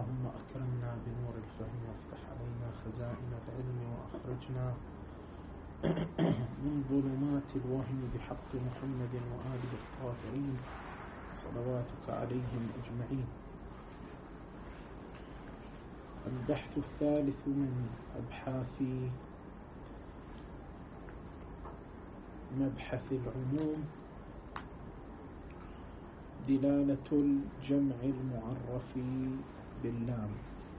اللهم أكرمنا بنور الفهم وافتح علينا خزائن العلم وأخرجنا من ظلمات الوهم بحق محمد وآله الطاهرين صلواتك عليهم أجمعين. البحث الثالث من أبحاث مبحث العموم دلالة الجمع المعرف باللام.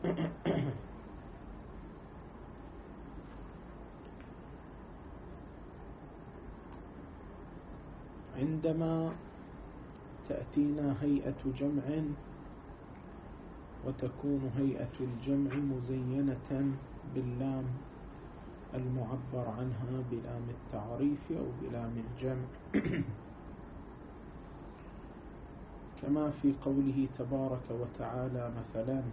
عندما تأتينا هيئة جمع وتكون هيئة الجمع مزينة باللام المعبر عنها بلام التعريف أو بلام الجمع كما في قوله تبارك وتعالى مثلا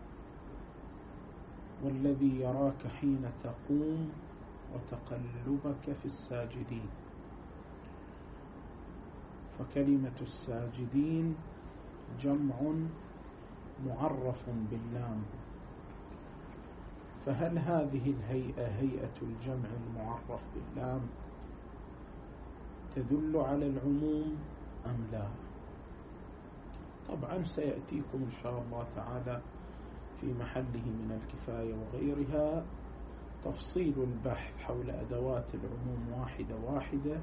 والذي يراك حين تقوم وتقلبك في الساجدين، فكلمة الساجدين جمع معرف باللام، فهل هذه الهيئة هيئة الجمع المعرف باللام تدل على العموم أم لا؟ طبعا سيأتيكم إن شاء الله تعالى في محله من الكفاية وغيرها تفصيل البحث حول أدوات العموم واحدة واحدة،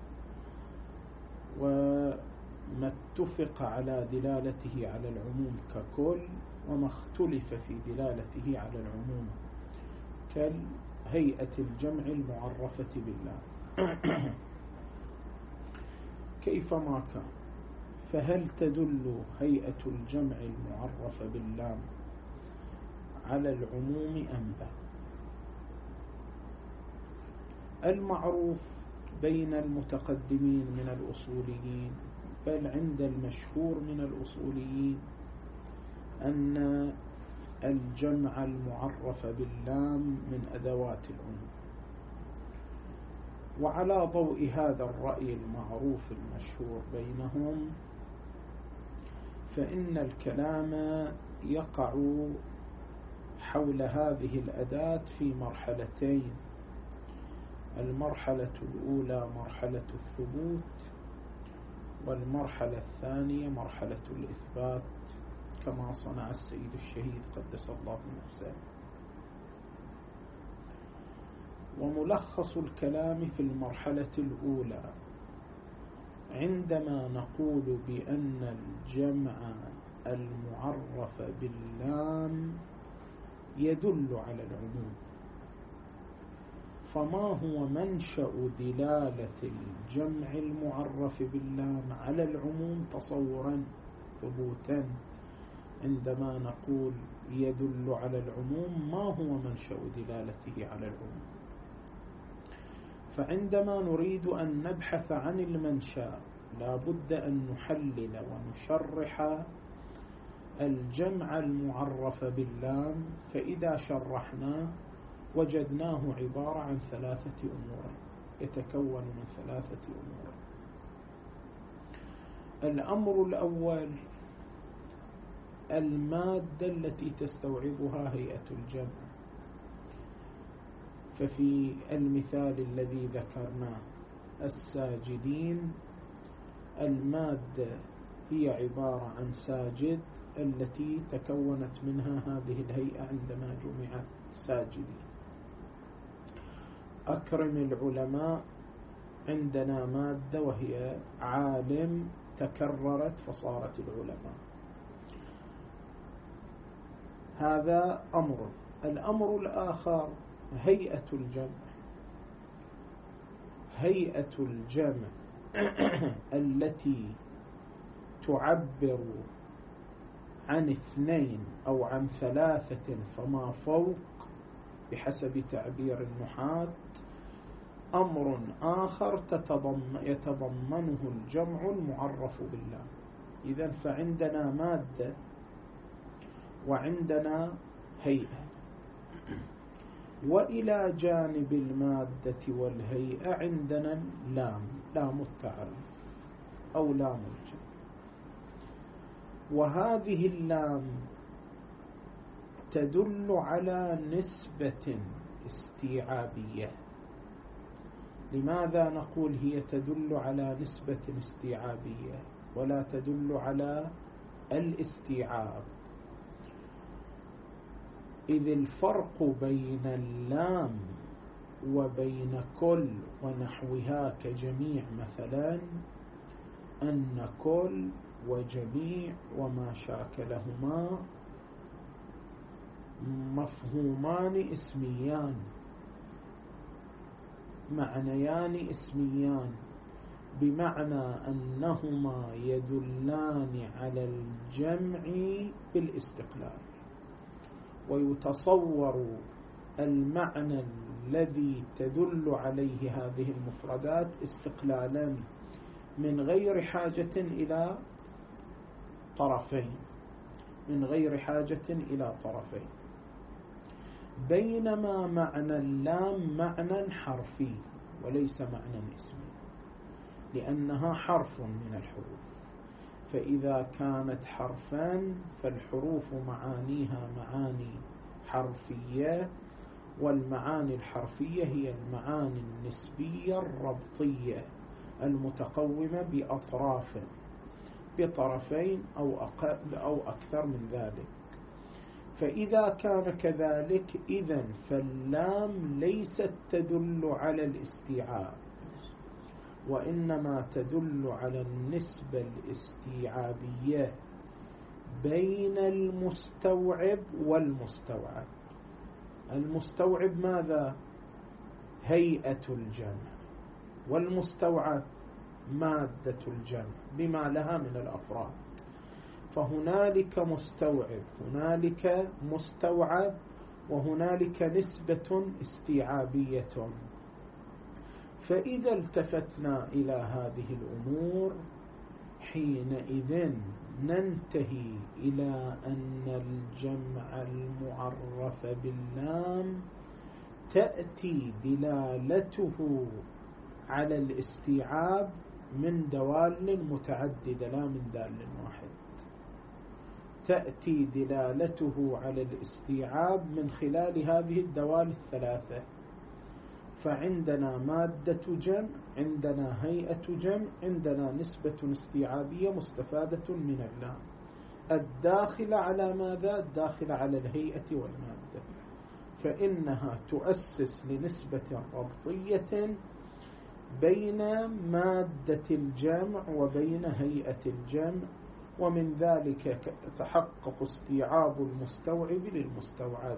وما اتفق على دلالته على العموم ككل وما اختلف في دلالته على العموم كالهيئة الجمع المعرفة بالله كيفما كان. فهل تدل هيئة الجمع المعرف باللام على العموم أم لا؟ المعروف بين المتقدمين من الأصوليين بل عند المشهور من الأصوليين أن الجمع المعرف باللام من أدوات العموم، وعلى ضوء هذا الرأي المعروف المشهور بينهم فإن الكلام يقع حول هذه الأداة في مرحلتين. المرحلة الأولى مرحلة الثبوت، والمرحلة الثانية مرحلة الإثبات كما صنع السيد الشهيد قدس الله نفسه. وملخص الكلام في المرحلة الأولى عندما نقول بأن الجمع المعرف باللام يدل على العموم، فما هو منشأ دلالة الجمع المعرف باللام على العموم تصورا ثبوتا؟ عندما نقول يدل على العموم ما هو منشأ دلالته على العموم؟ فعندما نريد أن نبحث عن المنشأ لا بد أن نحلل ونشرح الجمع المعرف باللام، فإذا شرحنا وجدناه عبارة عن ثلاثة أمور، يتكون من ثلاثة أمور. الأمر الأول المادة التي تستوعبها هيئة الجمع، ففي المثال الذي ذكرناه الساجدين المادة هي عبارة عن ساجد التي تكونت منها هذه الهيئة عندما جمعت ساجدين. أكرم العلماء عندنا مادة وهي عالم تكررت فصارت العلماء. هذا أمر. الأمر الآخر هيئة الجمع. هيئة الجمع التي تعبر عن اثنين أو عن ثلاثة فما فوق بحسب تعبير النحاة أمر آخر يتضمنه الجمع المعرف بالله. إذن فعندنا مادة وعندنا هيئة، وإلى جانب المادة والهيئة عندنا اللام، لام التعريف أو لام الجمع. وهذه اللام تدل على نسبة استيعابية. لماذا نقول هي تدل على نسبة استيعابية ولا تدل على الاستيعاب؟ إذ الفرق بين اللام وبين كل ونحوها كجميع مثلا أن كل وجميع وما شاكلهما مفهومان اسميان، معنيان اسميان، بمعنى أنهما يدلان على الجمع بالاستقلال، ويتصور المعنى الذي تدل عليه هذه المفردات استقلالا من غير حاجة إلى طرفين، من غير حاجة إلى طرفين. بينما معنى اللام معنى حرفي وليس معنى اسمي، لأنها حرف من الحروف، فإذا كانت حرفا فالحروف معانيها معاني حرفية، والمعاني الحرفية هي المعاني النسبية الربطية المتقومة بأطراف، بطرفين أو أكثر من ذلك. فإذا كان كذلك إذن فاللام ليست تدل على الاستيعاب، وإنما تدل على النسبة الاستيعابية بين المستوعب والمستوعب. المستوعب ماذا؟ هيئة الجمع، والمستوعب مادة الجمع بما لها من الأفراد. فهنالك مستوعب، هنالك مستوعب، وهنالك نسبة استيعابية. فإذا التفتنا إلى هذه الأمور حينئذ ننتهي إلى أن الجمع المعرف باللام تأتي دلالته على الاستيعاب من دوال متعددة لا من دال واحد. تأتي دلالته على الاستيعاب من خلال هذه الدوال الثلاثة. فعندنا مادة جمع، عندنا هيئة جمع، عندنا نسبة استيعابية مستفادة من اللام الداخلة على ماذا؟ الداخلة على الهيئة والمادة، فإنها تؤسس لنسبة ربطية بين مادة الجمع وبين هيئة الجمع، ومن ذلك يتحقق استيعاب المستوعب للمستوعب.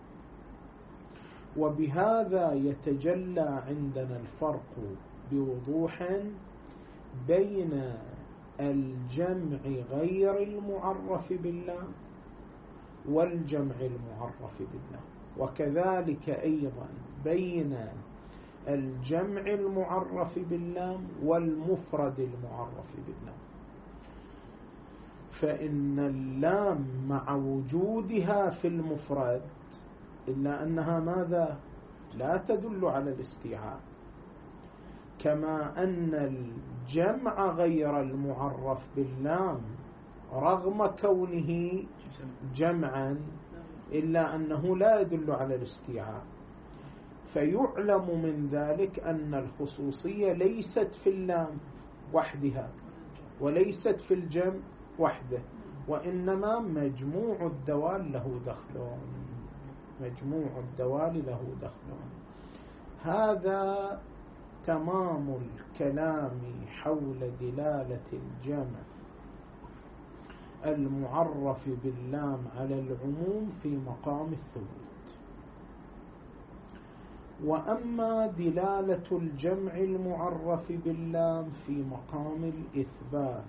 وبهذا يتجلى عندنا الفرق بوضوح بين الجمع غير المعرف باللام والجمع المعرف باللام، وكذلك أيضا بين الجمع المعرف باللام والمفرد المعرف باللام. فإن اللام مع وجودها في المفرد إلا أنها ماذا؟ لا تدل على الاستيعاب، كما أن الجمع غير المعرف باللام رغم كونه جمعا إلا أنه لا يدل على الاستيعاب. فيعلم من ذلك أن الخصوصية ليست في اللام وحدها وليست في الجمع وحده، وإنما مجموع الدوال له دخل، مجموع الدوال له دخل. هذا تمام الكلام حول دلالة الجمع المعرف باللام على العموم في مقام الثبوت. وأما دلالة الجمع المعرف باللام في مقام الإثبات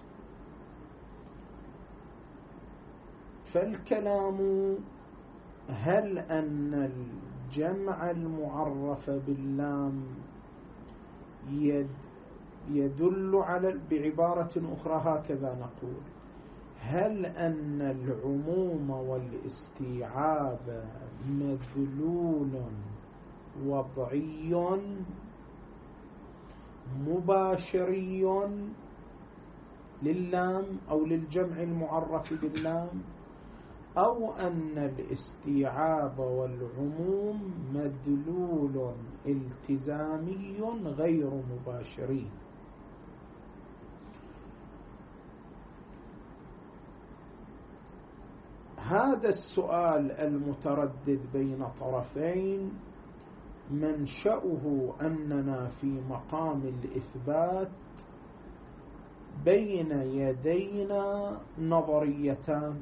فالكلام هل أن الجمع المعرف باللام يدل على، بعبارة أخرى هكذا نقول، هل أن العموم والاستيعاب مدلول وضعي مباشري لللام أو للجمع المعرف باللام، أو أن الاستيعاب والعموم مدلول التزامي غير مباشري. هذا السؤال المتردد بين طرفين منشأه أننا في مقام الإثبات بين يدينا نظريتان.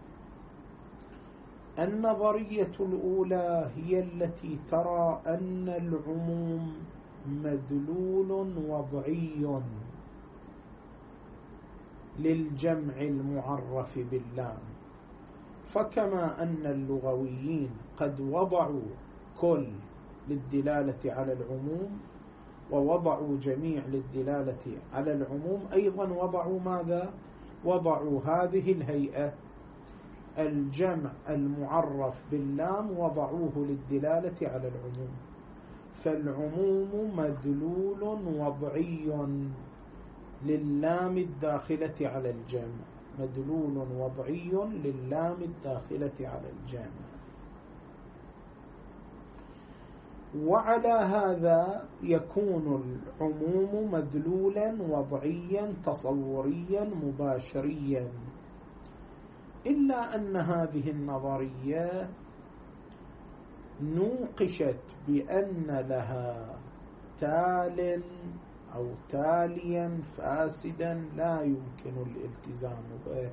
النظرية الأولى هي التي ترى أن العموم مدلول وضعي للجمع المعرف باللام، فكما أن اللغويين قد وضعوا كل للدلالة على العموم ووضعوا جميع للدلالة على العموم، أيضا وضعوا ماذا؟ وضعوا هذه الهيئة الجمع المعرف باللام وضعوه للدلالة على العموم. فالعموم مدلول وضعي لللام الداخلة على الجمع، مدلول وضعي لللام الداخلة على الجمع. وعلى هذا يكون العموم مدلولا وضعيا تصوريا مباشريا، إلا أن هذه النظرية نوقشت بأن لها تال أو تاليا فاسدا لا يمكن الالتزام به،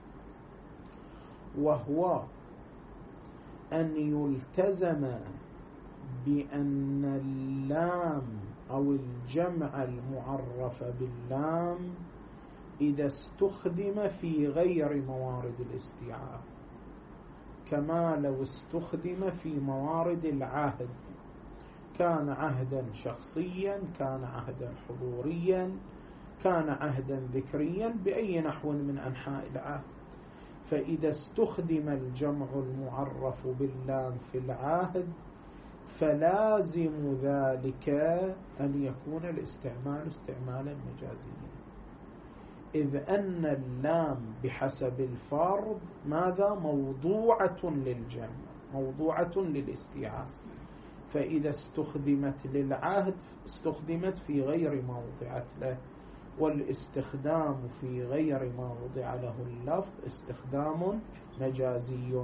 وهو أن يلتزم بأن اللام أو الجمع المعرف باللام إذا استخدم في غير موارد الاستيعاب، كما لو استخدم في موارد العهد، كان عهدا شخصيا، كان عهدا حضوريا، كان عهدا ذكريا، بأي نحو من أنحاء العهد. فإذا استخدم الجمع المعرف باللام في العهد فلازم ذلك أن يكون الاستعمال استعمالا مجازيا، إذ أن اللام بحسب الفرض ماذا؟ موضوعة للجمع، موضوعة للاستيعاب، فإذا استخدمت للعهد استخدمت في غير ما وضعت له، والاستخدام في غير ما وضع له اللفظ استخدام مجازي.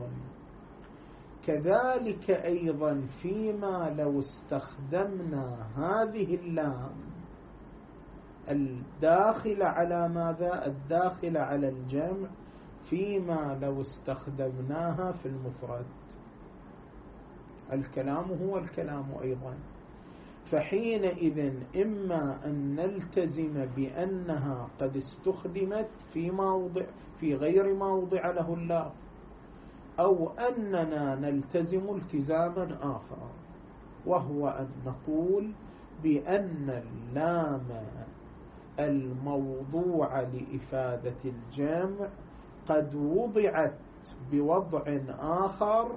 كذلك أيضا فيما لو استخدمنا هذه اللام الداخل على ماذا؟ الداخل على الجمع، فيما لو استخدمناها في المفرد، الكلام هو الكلام أيضا، فحينئذ إما أن نلتزم بأنها قد استخدمت في غير ما وضع له اللام، أو أننا نلتزم التزاما آخر، وهو أن نقول بأن اللام الموضوع لإفادة الجمع قد وضعت بوضع آخر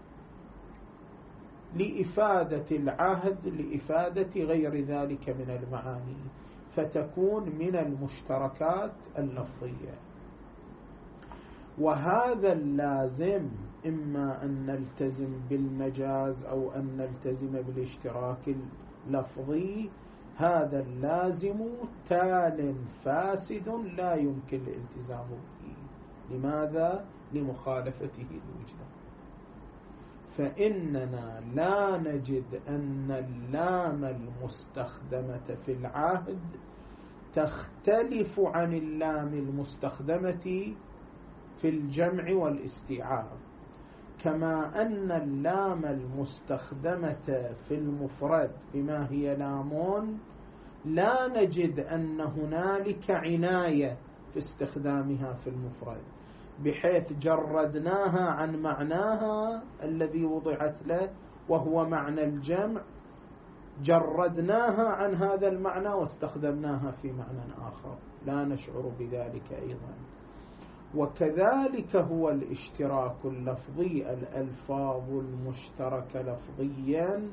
لإفادة العهد، لإفادة غير ذلك من المعاني، فتكون من المشتركات اللفظية. وهذا اللازم إما أن نلتزم بالمجاز أو أن نلتزم بالاشتراك اللفظي، هذا اللازم تال فاسد لا يمكن الالتزام به. لماذا؟ لمخالفته الوجدان. فإننا لا نجد أن اللام المستخدمة في العهد تختلف عن اللام المستخدمة في الجمع والاستيعاب، كما أن اللام المستخدمة في المفرد بما هي لامون لا نجد أن هنالك عناية في استخدامها في المفرد بحيث جردناها عن معناها الذي وضعت له وهو معنى الجمع، جردناها عن هذا المعنى واستخدمناها في معنى آخر، لا نشعر بذلك أيضا. وكذلك هو الاشتراك اللفظي، الألفاظ المشتركة لفظيا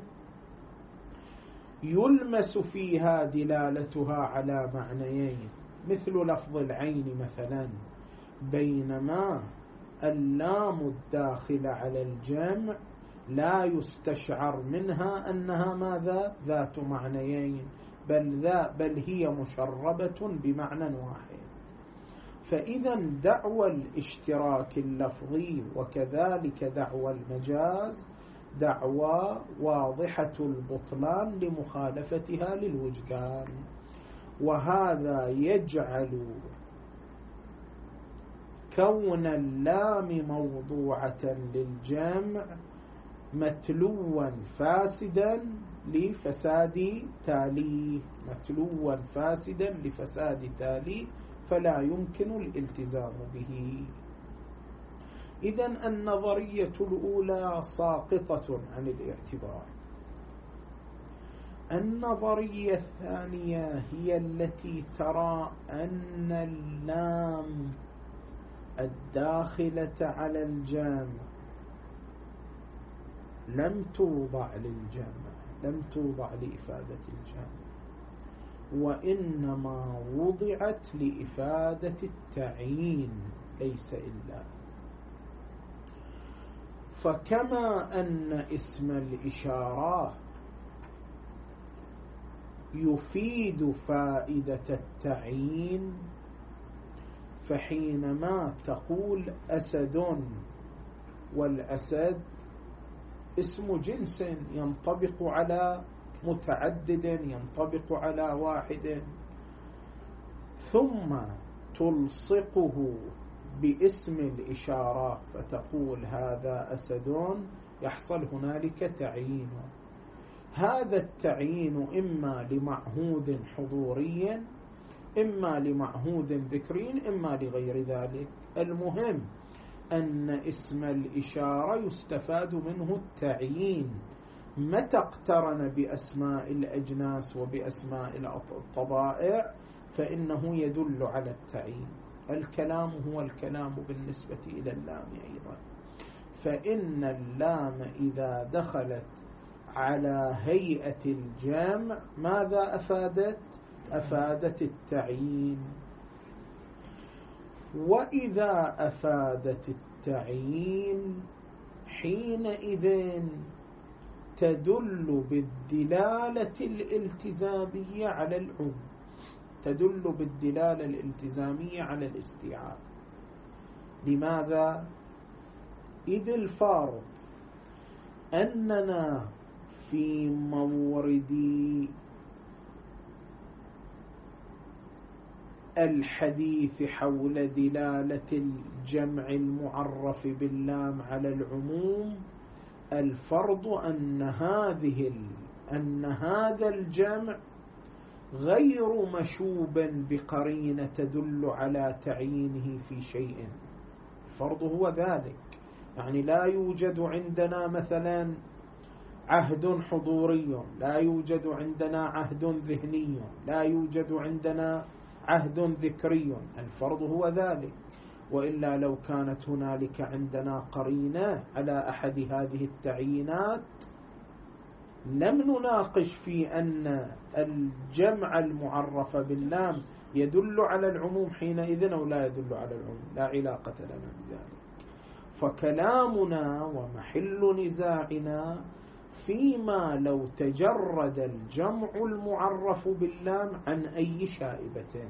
يلمس فيها دلالتها على معنيين، مثل لفظ العين مثلا، بينما اللام الداخلة على الجمع لا يستشعر منها أنها ماذا؟ ذات معنيين، بل هي مشربة بمعنى واحد. فإذا دعوى الاشتراك اللفظي وكذلك دعوى المجاز دعوى واضحة البطلان لمخالفتها للوجدان، وهذا يجعل كون اللام موضوعة للجمع متلوا فاسدا لفساد تاليه، متلوا فاسدا لفساد تاليه، فلا يمكن الالتزام به. إذن النظرية الأولى ساقطة عن الاعتبار. النظرية الثانية هي التي ترى أن اللام الداخلة على الجمع لم توضع للجمع، لم توضع لإفادة الجمع، وإنما وضعت لإفادة التعيين ليس إلا. فكما أن اسم الإشارة يفيد فائدة التعيين، فحينما تقول أسد، والأسد اسم جنس ينطبق على متعدد، ينطبق على واحد، ثم تلصقه باسم الإشارة فتقول هذا أسد، يحصل هنالك تعيين. هذا التعيين إما لمعهود حضوري، إما لمعهود ذكري، إما لغير ذلك. المهم أن اسم الإشارة يستفاد منه التعيين متى اقترن بأسماء الأجناس وبأسماء الطبائع، فإنه يدل على التعيين. الكلام هو الكلام بالنسبة إلى اللام أيضا، فإن اللام إذا دخلت على هيئة الجمع ماذا أفادت؟ أفادت التعيين. وإذا أفادت التعيين حينئذ تدل بالدلالة الالتزامية على العموم، تدل بالدلالة الالتزامية على الاستيعاب. لماذا؟ إذ الفارض أننا في مورد الحديث حول دلالة الجمع المعرف باللام على العموم، الفرض أن هذا الجمع غير مشوب بقرينة تدل على تعيينه في شيء. الفرض هو ذلك، يعني لا يوجد عندنا مثلا عهد حضوري، لا يوجد عندنا عهد ذهني، لا يوجد عندنا عهد ذكري. الفرض هو ذلك، وإلا لو كانت هنالك عندنا قرينة على أحد هذه التعيينات لم نناقش في أن الجمع المعرف باللام يدل على العموم حينئذ أو لا يدل على العموم، لا علاقة لنا بذلك. فكلامنا ومحل نزاعنا فيما لو تجرد الجمع المعرف باللام عن أي شائبة.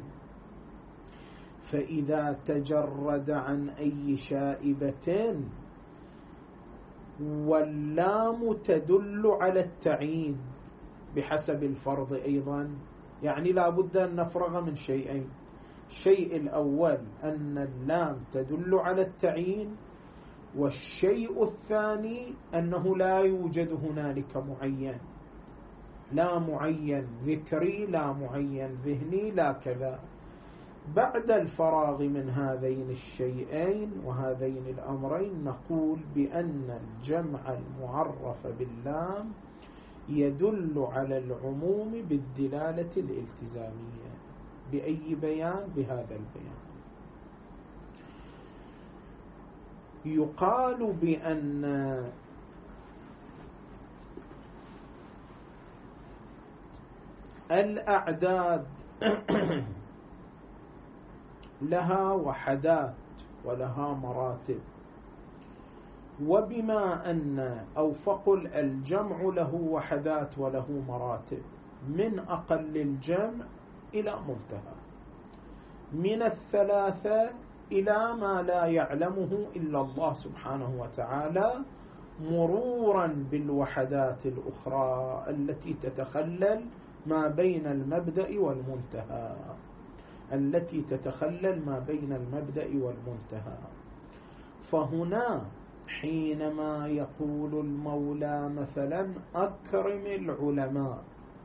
فإذا تجرد عن أي شائبة واللام تدل على التعيين بحسب الفرض أيضا، يعني لا بد أن نفرغ من شيئين. الشيء الأول أن اللام تدل على التعيين، والشيء الثاني أنه لا يوجد هنالك معين، لا معين ذكري، لا معين ذهني، لا كذا. بعد الفراغ من هذين الشيئين وهذين الأمرين نقول بأن الجمع المعرف باللام يدل على العموم بالدلالة الالتزامية. بأي بيان؟ بهذا البيان. يقال بأن الأعداد لها وحدات ولها مراتب. وبما أن أو فقل الجمع له وحدات وله مراتب، من أقل الجمع إلى منتهى، من الثلاثة إلى ما لا يعلمه إلا الله سبحانه وتعالى، مرورا بالوحدات الأخرى التي تتخلل ما بين المبدأ والمنتهى، التي تتخلل ما بين المبدأ والمنتهى. فهنا حينما يقول المولى مثلا أكرم العلماء،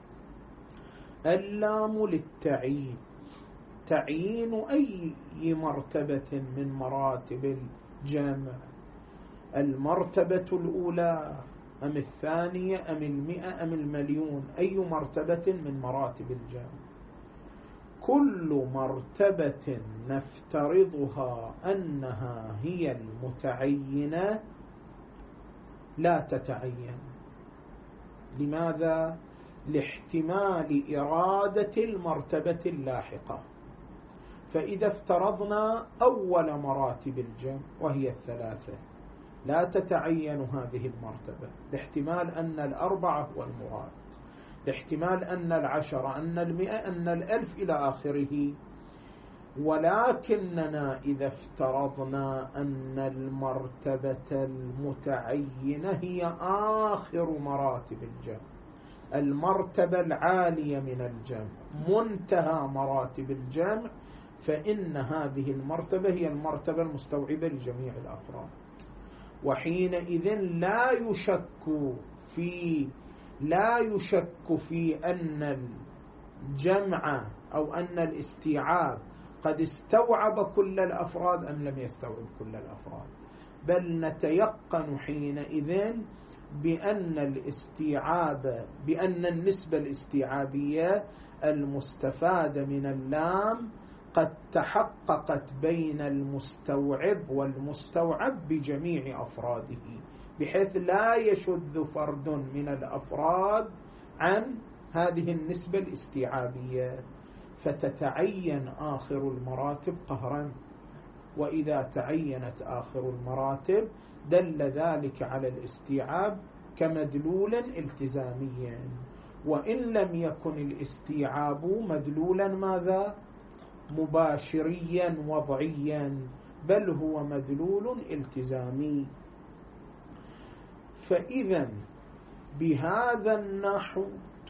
اللام للتعيين، تعيين أي مرتبة من مراتب الجمع، المرتبة الأولى أم الثانية أم 100 أم 1,000,000، أي مرتبة من مراتب الجمع. كل مرتبة نفترضها أنها هي المتعينة لا تتعين. لماذا؟ لاحتمال إرادة المرتبة اللاحقة. فإذا افترضنا أول مراتب الجمع وهي الثلاثة، لا تتعين هذه المرتبة، لاحتمال أن 4 هو المراد، لاحتمال أن 10 أن 100 أن 1000 إلى آخره. ولكننا إذا افترضنا أن المرتبة المتعينة هي آخر مراتب الجمع، المرتبة العالية من الجمع، منتهى مراتب الجمع، فإن هذه المرتبة هي المرتبة المستوعبة لجميع الأفراد. وحينئذ لا يشك في أن الجمع أو أن الاستيعاب قد استوعب كل الأفراد أم لم يستوعب كل الأفراد، بل نتيقن حينئذ بأن النسبة الاستيعابية المستفادة من اللام قد تحققت بين المستوعب والمستوعب بجميع أفراده، بحيث لا يشذ فرد من الأفراد عن هذه النسبة الاستيعابية، فتتعين آخر المراتب قهرا. وإذا تعينت آخر المراتب دل ذلك على الاستيعاب كمدلول التزاميا، وإن لم يكن الاستيعاب مدلولا ماذا؟ مباشريا وضعيا، بل هو مدلول التزامي. فإذا بهذا النحو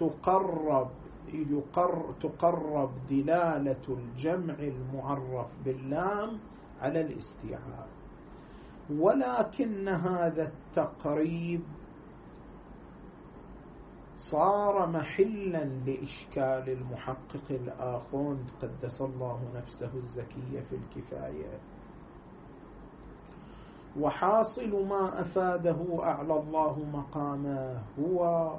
تقرب دلالة الجمع المعرف باللام على الاستيعاب. ولكن هذا التقريب صار محلا لإشكال المحقق الآخوند قدس الله نفسه الزكية في الكفاية. وحاصل ما أفاده أعلى الله مقامه هو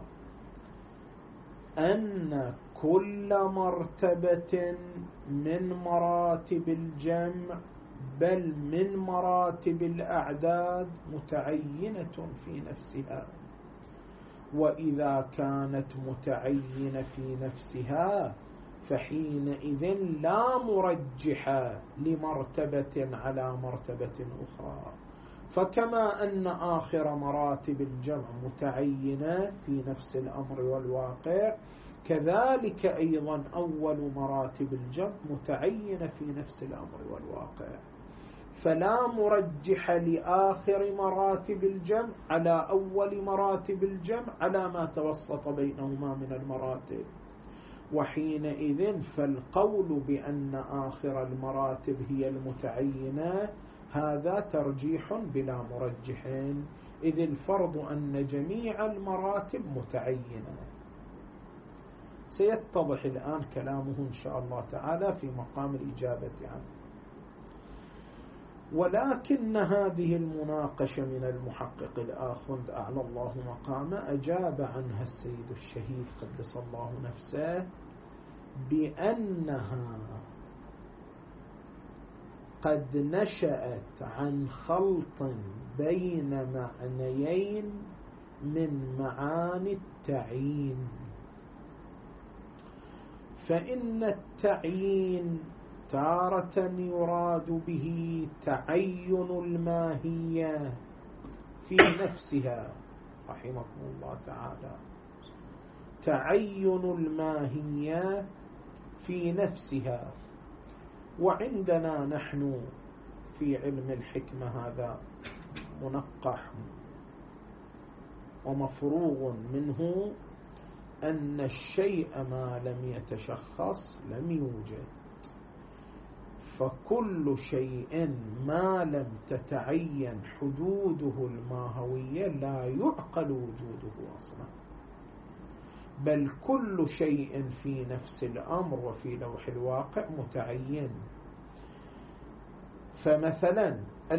أن كل مرتبة من مراتب الجمع بل من مراتب الأعداد متعينة في نفسها، وإذا كانت متعينة في نفسها فحينئذ لا مرجح لمرتبة على مرتبة أخرى. فكما أن آخر مراتب الجمع متعينة في نفس الأمر والواقع، كذلك أيضا أول مراتب الجمع متعينة في نفس الأمر والواقع، فلا مرجح لآخر مراتب الجمع على أول مراتب الجمع على ما توسط بينهما من المراتب. وحينئذ فالقول بأن آخر المراتب هي المتعينة هذا ترجيح بلا مرجح، إذ الفرض أن جميع المراتب متعينة. سيتضح الآن كلامه إن شاء الله تعالى في مقام الإجابة عنه. ولكن هذه المناقشة من المحقق الآخوند أعلى الله مقامه أجاب عنها السيد الشهيد قدس الله نفسه بأنها قد نشأت عن خلط بين معنيين من معاني التعيين. فإن التعيين تارة يراد به تعين الماهية في نفسها رحمكم الله تعالى، تعين الماهيات في نفسها. وعندنا نحن في علم الحكمة هذا منقح ومفروغ منه أن الشيء ما لم يتشخص لم يوجد، فكل شيء ما لم تتعين حدوده الماهوية لا يعقل وجوده أصلا، بل كل شيء في نفس الأمر وفي لوح الواقع متعين. فمثلا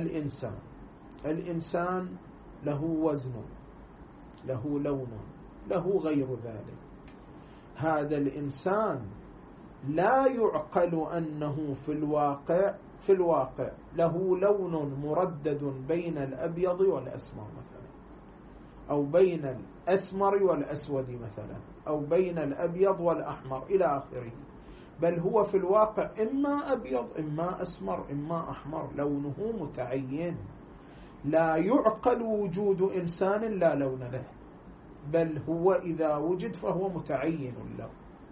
الإنسان له وزن، له لون، له غير ذلك. هذا الإنسان لا يعقل أنه في الواقع له لون مردد بين الأبيض والأسمر مثلا، أو بين الأسمر والأسود مثلا، أو بين الأبيض والأحمر إلى آخره، بل هو في الواقع إما أبيض إما أسمر إما أحمر، لونه متعين. لا يعقل وجود إنسان لا لون له، بل هو إذا وجد فهو متعين له.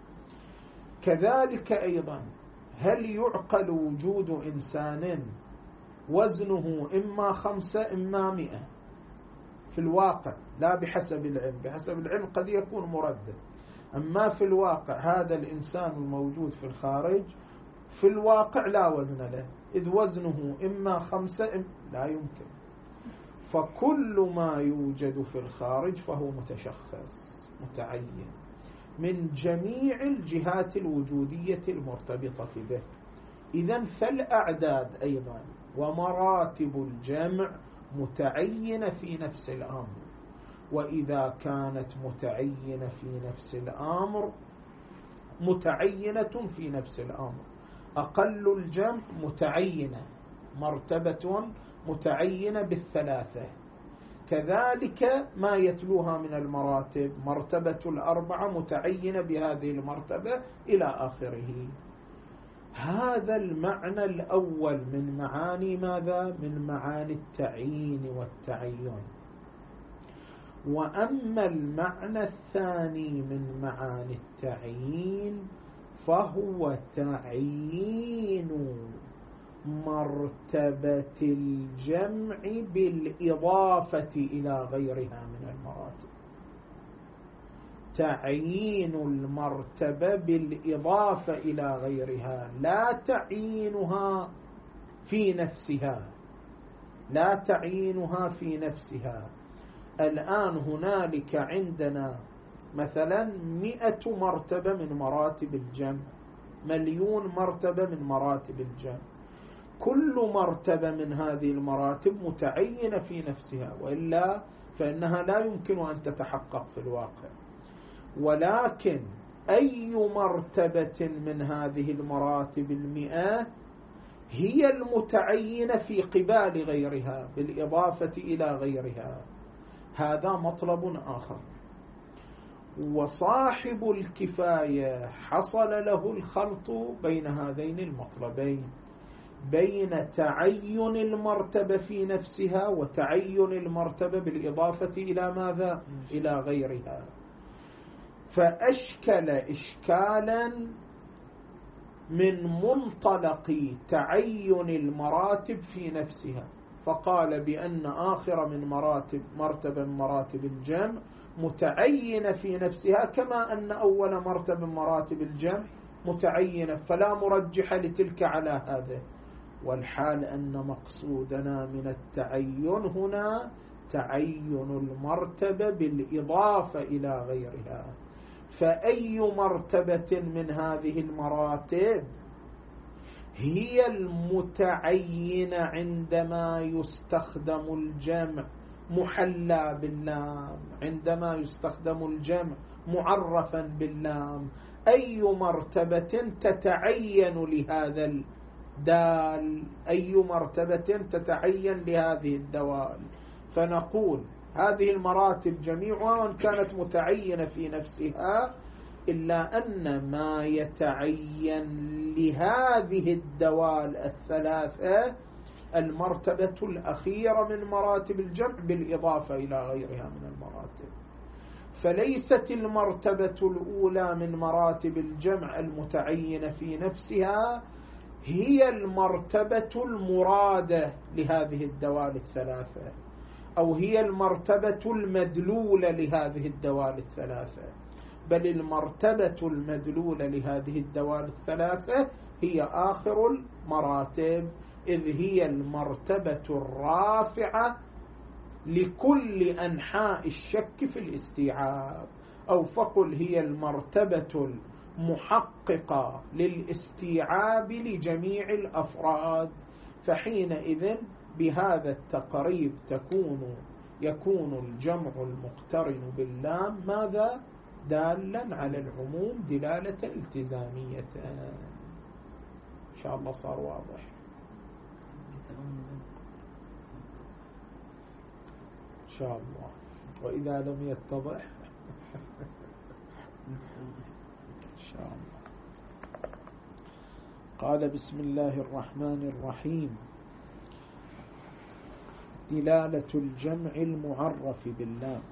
كذلك أيضا هل يعقل وجود إنسان وزنه إما 5 إما 100 في الواقع؟ لا بحسب العلم، بحسب العلم قد يكون مردد، أما في الواقع هذا الإنسان الموجود في الخارج في الواقع لا وزن له، إذ وزنه إما 5 لا يمكن. فكل ما يوجد في الخارج فهو متشخص متعين من جميع الجهات الوجودية المرتبطة به. إذن فالأعداد أيضا ومراتب الجمع متعينة في نفس الأمر، وإذا كانت متعينة في نفس الأمر متعينة في نفس الأمر، أقل الجمع متعينة، مرتبة متعينة بالثلاثة، كذلك ما يتلوها من المراتب، مرتبة 4 متعينة بهذه المرتبة إلى آخره. هذا المعنى الأول من معاني ماذا؟ من معاني التعيين والتعين. وأما المعنى الثاني من معاني التعيين فهو تعيين مرتبة الجمع بالإضافة إلى غيرها من المراتب. تعيين المرتبة بالإضافة إلى غيرها، لا تعيينها في نفسها، لا تعيينها في نفسها. الآن هنالك عندنا مثلا 100 مرتبة من مراتب الجمع، 1,000,000 مرتبة من مراتب الجمع، كل مرتبة من هذه المراتب متعينة في نفسها، وإلا فإنها لا يمكن أن تتحقق في الواقع. ولكن أي مرتبة من هذه المراتب 100 هي المتعينة في قبال غيرها بالإضافة إلى غيرها، هذا مطلب آخر. وصاحب الكفاية حصل له الخلط بين هذين المطلبين، بين تعين المرتبة في نفسها وتعين المرتبة بالإضافة إلى ماذا؟ إلى غيرها. فأشكل إشكالا من منطلق تعين المراتب في نفسها، فقال بأن آخر من مرتبة من مراتب الجمع متعينة في نفسها، كما أن أول مرتبة من مراتب الجمع متعينة، فلا مرجح لتلك على هذا. والحال أن مقصودنا من التعين هنا تعين المرتبة بالإضافة إلى غيرها. فأي مرتبة من هذه المراتب هي المتعينة عندما يستخدم الجمع محلى باللام، عندما يستخدم الجمع معرفا باللام؟ أي مرتبة تتعين لهذا الدال؟ أي مرتبة تتعين لهذه الدوال؟ فنقول هذه المراتب جميعها وإن كانت متعينة في نفسها، إلا أن ما يتعين لهذه الدوال الثلاثة المرتبة الأخيرة من مراتب الجمع بالإضافة إلى غيرها من المراتب. فليست المرتبة الأولى من مراتب الجمع المتعينة في نفسها هي المرتبة المرادة لهذه الدوال الثلاثة، أو هي المرتبة المدلولة لهذه الدوال الثلاثة، بل المرتبة المدلولة لهذه الدوال الثلاثة هي آخر المراتب، إذ هي المرتبة الرافعة لكل أنحاء الشك في الاستيعاب، أو فقل هي المرتبة المحققة للاستيعاب لجميع الأفراد. فحينئذ بهذا التقريب يكون الجمع المقترن باللام ماذا؟ دالا على العموم دلالة التزامية. إن شاء الله صار واضح. إن شاء الله، وإذا لم يتضح إن شاء الله. قال بسم الله الرحمن الرحيم: دلالة الجمع المعرف باللام.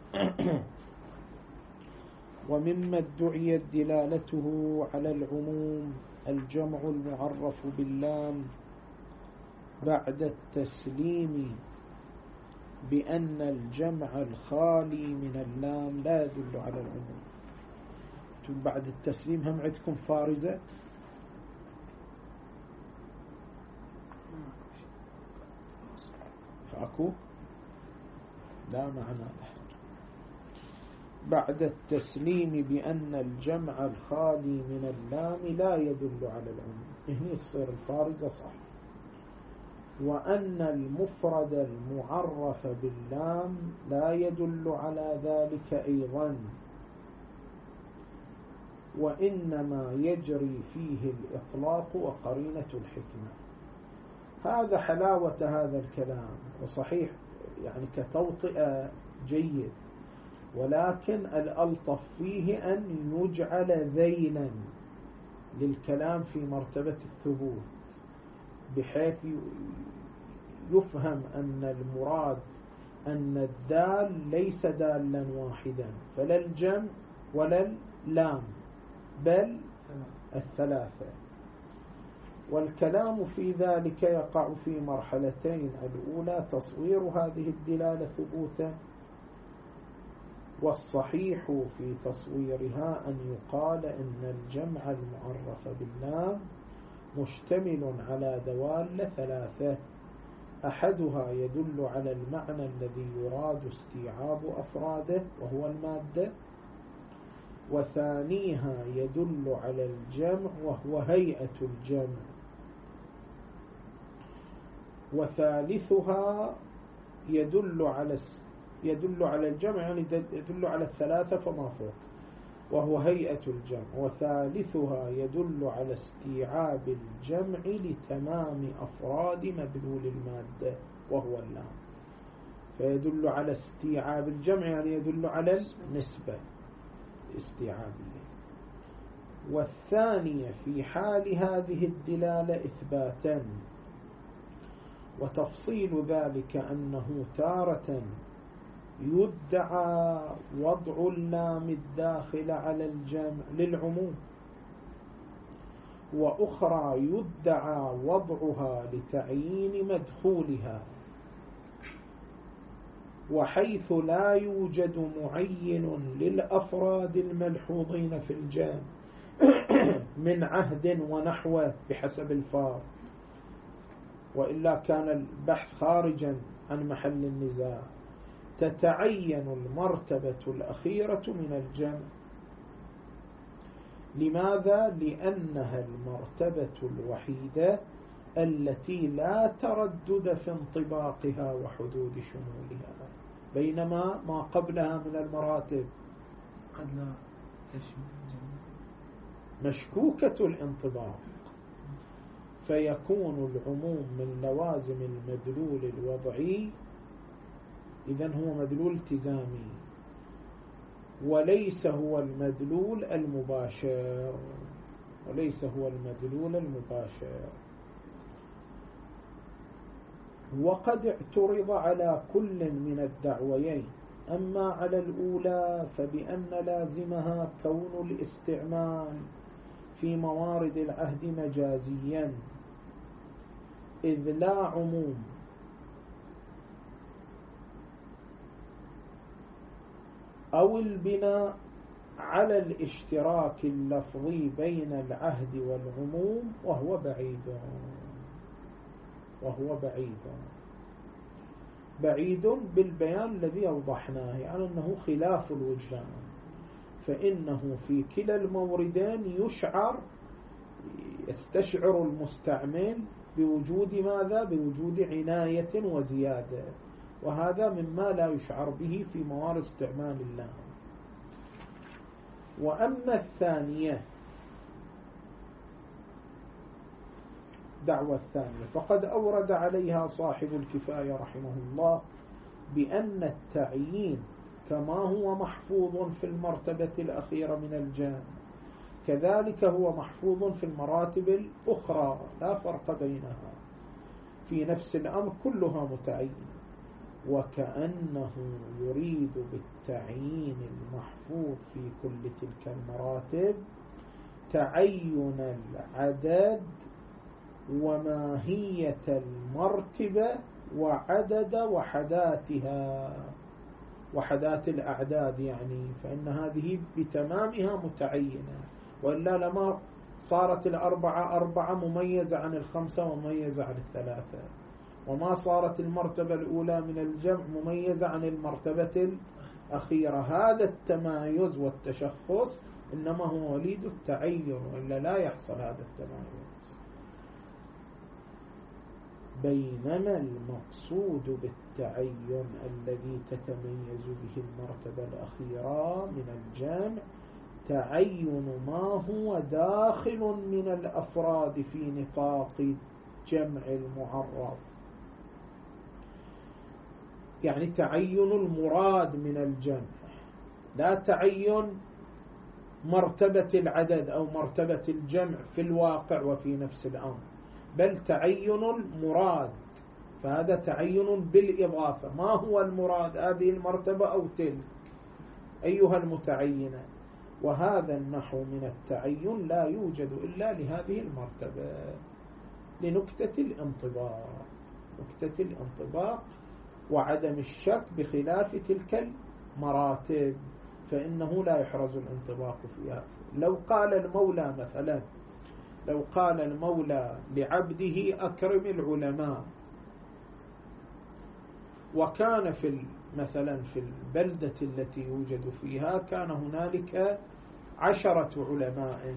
ومما ادعيت دلالته على العموم الجمع المعرف باللام بعد التسليم بأن الجمع الخالي من اللام لا يدل على العموم. بعد التسليم هم عندكم فارزة؟ فأكو؟ لا معنى له. بعد التسليم بأن الجمع الخالي من اللام لا يدل على العموم، هنا تصير الفارزة صح. وأن المفرد المعرف باللام لا يدل على ذلك أيضا، وإنما يجري فيه الإطلاق وقرينة الحكمة. هذا حلاوة هذا الكلام، وصحيح يعني كتوطئة جيد، ولكن الألطف فيه أن يجعل ذيلا للكلام في مرتبة الثبوت، بحيث يفهم أن المراد أن الدال ليس دالا واحدا، فلا الجمع ولا اللام بل الثلاثة. والكلام في ذلك يقع في مرحلتين: الأولى تصوير هذه الدلالة ثبوتا، والصحيح في تصويرها أن يقال إن الجمع المعرف باللام مشتمل على دوال ثلاثة: أحدها يدل على المعنى الذي يراد استيعاب أفراده وهو المادة، وثانيها يدل على الجمع وهو هيئة الجمع، وثالثها يدل على الجمع يعني يدل على الثلاثة فما فوق وهو هيئة الجمع، وثالثها يدل على استيعاب الجمع لتمام أفراد مدلول المادة وهو اللام. فيدل على استيعاب الجمع يعني يدل على النسبة استيعابية. والثانية في حال هذه الدلالة إثباتا، وتفصيل ذلك أنه تارة يدعى وضع اللام الداخل على الجمع للعموم، وأخرى يدعى وضعها لتعيين مدخولها، وحيث لا يوجد معين للأفراد الملحوظين في الجمع من عهد ونحوه بحسب الفار، وإلا كان البحث خارجا عن محل النزاع، تتعين المرتبة الأخيرة من الجمع. لماذا؟ لأنها المرتبة الوحيدة التي لا تردد في انطباقها وحدود شمولها، بينما ما قبلها من المراتب قد لا تشمل مشكوكة الانطباق، فيكون العموم من لوازم المدلول الوضعي، إذن هو مدلول التزامي وليس هو المدلول المباشر، وقد اعترض على كل من الدعويين، أما على الأولى فبأن لازمها كون الاستعمال في موارد العهد مجازيا، إذ لا عموم أو البناء على الاشتراك اللفظي بين العهد والعموم، وهو بعيد بالبيان الذي أوضحناه، يعني أنه خلاف الوجدان، فإنه في كلا الموردين يستشعر المستعمل بوجود ماذا؟ بوجود عناية وزيادة، وهذا مما لا يشعر به في موارد استعمال الله. وأما الثانية، دعوة الثانية، فقد أورد عليها صاحب الكفاية رحمه الله بأن التعيين كما هو محفوظ في المرتبة الأخيرة من الجامع، كذلك هو محفوظ في المراتب الأخرى، لا فرق بينها، في نفس الأمر كلها متعين، وكأنه يريد بالتعيين المحفوظ في كل تلك المراتب تعين العدد وماهية المرتبة وعدد وحداتها، وحدات الأعداد يعني، فإن هذه بتمامها متعينة، وإلا لما صارت الأربعة أربعة مميزة عن الخمسة ومميزة عن الثلاثة، وما صارت المرتبة الأولى من الجمع مميزة عن المرتبة الأخيرة. هذا التمايز والتشخص إنما هو وليد التعين، وإلا لا يحصل هذا التمايز. بينما المقصود بالتعين الذي تتميز به المرتبة الأخيرة من الجمع تعين ما هو داخل من الأفراد في نطاق جمع المعرف، يعني تعين المراد من الجمع، لا تعين مرتبة العدد أو مرتبة الجمع في الواقع وفي نفس الأمر، بل تعين المراد، فهذا تعين بالإضافة. ما هو المراد؟ هذه المرتبة أو تلك، أيها المتعينة. وهذا النحو من التعين لا يوجد إلا لهذه المرتبة، لنكتة الانطباق وعدم الشك، بخلاف تلك المراتب فإنه لا يحرز الانطباق فيها. لو قال المولى مثلا، لو قال المولى لعبده أكرم العلماء، وكان مثلا في البلدة التي يوجد فيها كان هنالك 10 علماء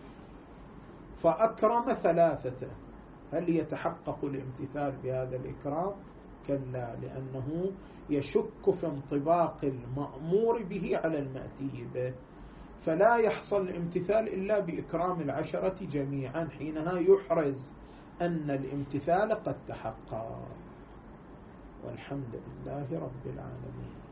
فأكرم 3، هل يتحقق الامتثال بهذا الإكرام؟ كلا، لأنه يشك في انطباق المأمور به على المأتي به، فلا يحصل الامتثال إلا بإكرام 10 جميعا، حينها يحرز أن الامتثال قد تحقق. والحمد لله رب العالمين.